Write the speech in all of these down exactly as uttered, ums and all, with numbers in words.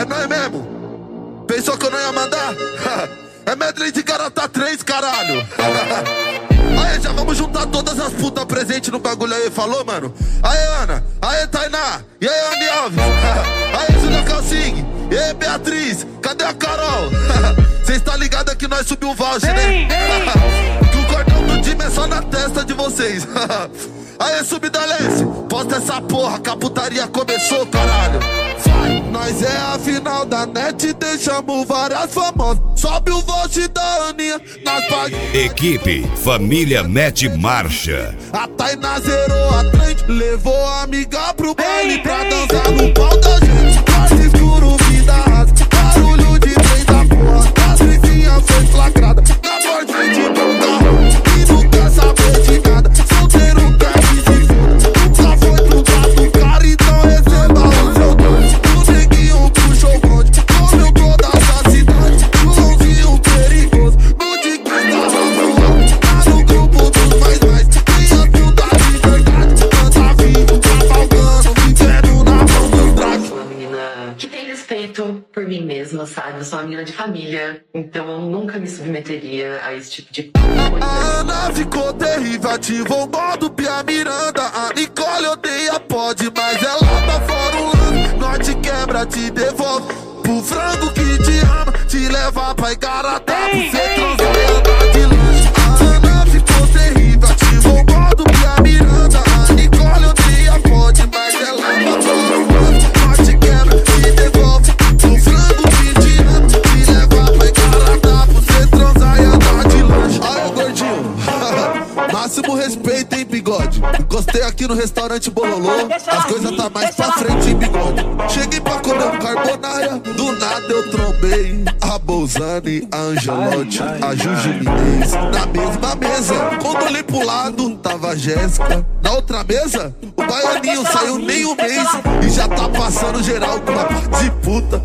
nóis mesmo. Pensou que eu não ia mandar? É medley de garota três, caralho. Aê, já vamos juntar todas as putas presentes no bagulho aí, falou, mano? Aê, Ana, aê, Tainá, e aí, Andy Alves, aê, Julia Calcing, e aí, Beatriz, cadê a Carol? Cês tá ligado que nós subiu o voucher, né? Que o cordão do time é só na testa de vocês. Aê, Subdalense, posta essa porra, que a putaria começou, caralho. Vai, nós é a final da net, deixamos várias famosas. Sobe o voucher da Aninha nas páginas. Equipe Família Mete Marcha. A Tainá zerou a trend, levou a amiga pro baile pra dançar no pau da gente. Quase escuro, vida rasa, barulho de trem da porra. As vizinhas foi flagrada na porta de um carro e não quer saber de nada. Solteiro quer que se foda, nunca foi pro trato cara, então receba o seu dono. O neguinho puxou o bonde, comeu toda essa cidade. Joãozinho perigoso, no de quem tava voando. Tá no grupo dos mais mais, tem a puta de verdade. Anda vivo, cavalgando, vivendo na mão do drag. Uma menina que tem respeito por mim mesma, sabe? Eu sou uma menina de família, então eu nunca me submeteria a esse tipo de coisa. A Ana ficou terrível, ativou o modo Pia Miranda. A Nicole odeia pode, mas ela tá fora o lance. Nós te quebra, te devolve pro frango que te ama, te leva pra Igaratá, pra cê transar e andar de lanche. A Ana ficou terrível, ativou o modo Pia Miranda. A Nicole odeia pode, mas ela tá fora o lance. Nós te quebra, te devolve pro frango que te ama, te leva pra Igaratá, pra cê transar e andar de lanche. Aê, gordinho, máximo respeito, hein, bigode. Gostei aqui no restaurante Bololô, as coisas tá mais pra frente, hein, bigode. Cheguei pra comer um carbonara, do nada eu trombei a Bolzani, a Angelotti, a Juju Minez. Na mesma mesa, quando olhei pro lado, tava a Jéssica. Na outra mesa, o baianinho saiu nem um mês e já tá passando geral com uma parte de puta.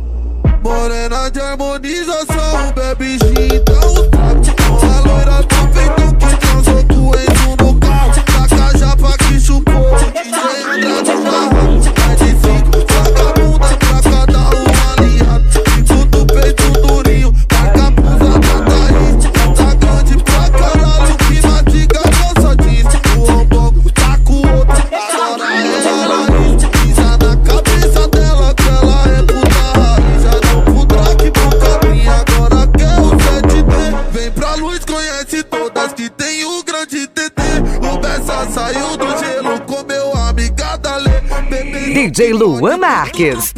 Morena de harmonização, bebe gin, então o trago. A loira do peitão que transou doendo no carro. Taca japa que chupou, D J Andrade barra. Vai de cinco, vagabunda pra cada um aliado. Fico do peito durinho, marca a blusa da Thaís. Tá grande pra caralho, que mastiga só diz. O ombongo tá com outra, agora é a raiz. Pisa na cabeça dela que ela é puta raiz. Já não pro drag, pro cabrinho, agora quer o sete D. Vem pra luz, conhece todas que tem o grande T T. O Bessa saiu do gelo, comeu a amiga da Lê. D J Luan Marques.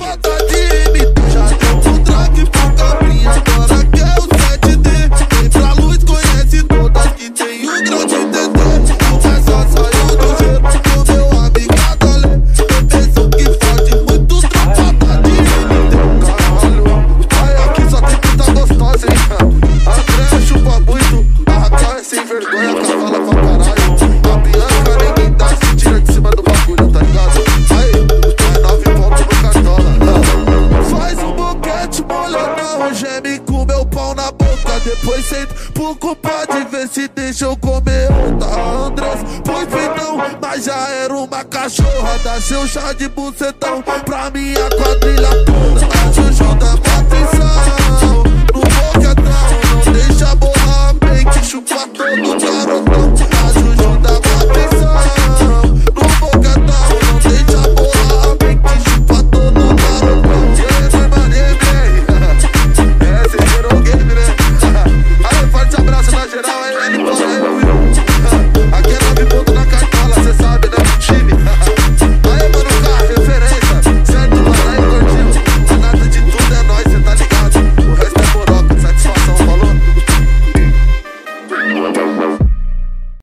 Já deu pro drag, pro cabrinho, agora quer o sete D. Vem pra luz, conhece todas que tem o grande T T. O Bessa saiu do gelo, comeu a amiga da Lê. Pensou que fode muito tropada de M T. Caralho, ai, aqui só tem puta gostosa, hein? André chupa muito, a Raquel é sem vergonha, cavala pra caralho. A Bianca ninguém dá, se tira de cima do bagulho, tá ligado? Aí, é nove pontos no cartola. Faz um boquete molhadão, geme com meu pau na boca. Depois senta pro culpado ver se deixa eu comer outra. A Andrés põe peitão, mas já era uma cachorra. Dá seu chá de bucetão pra minha quadra.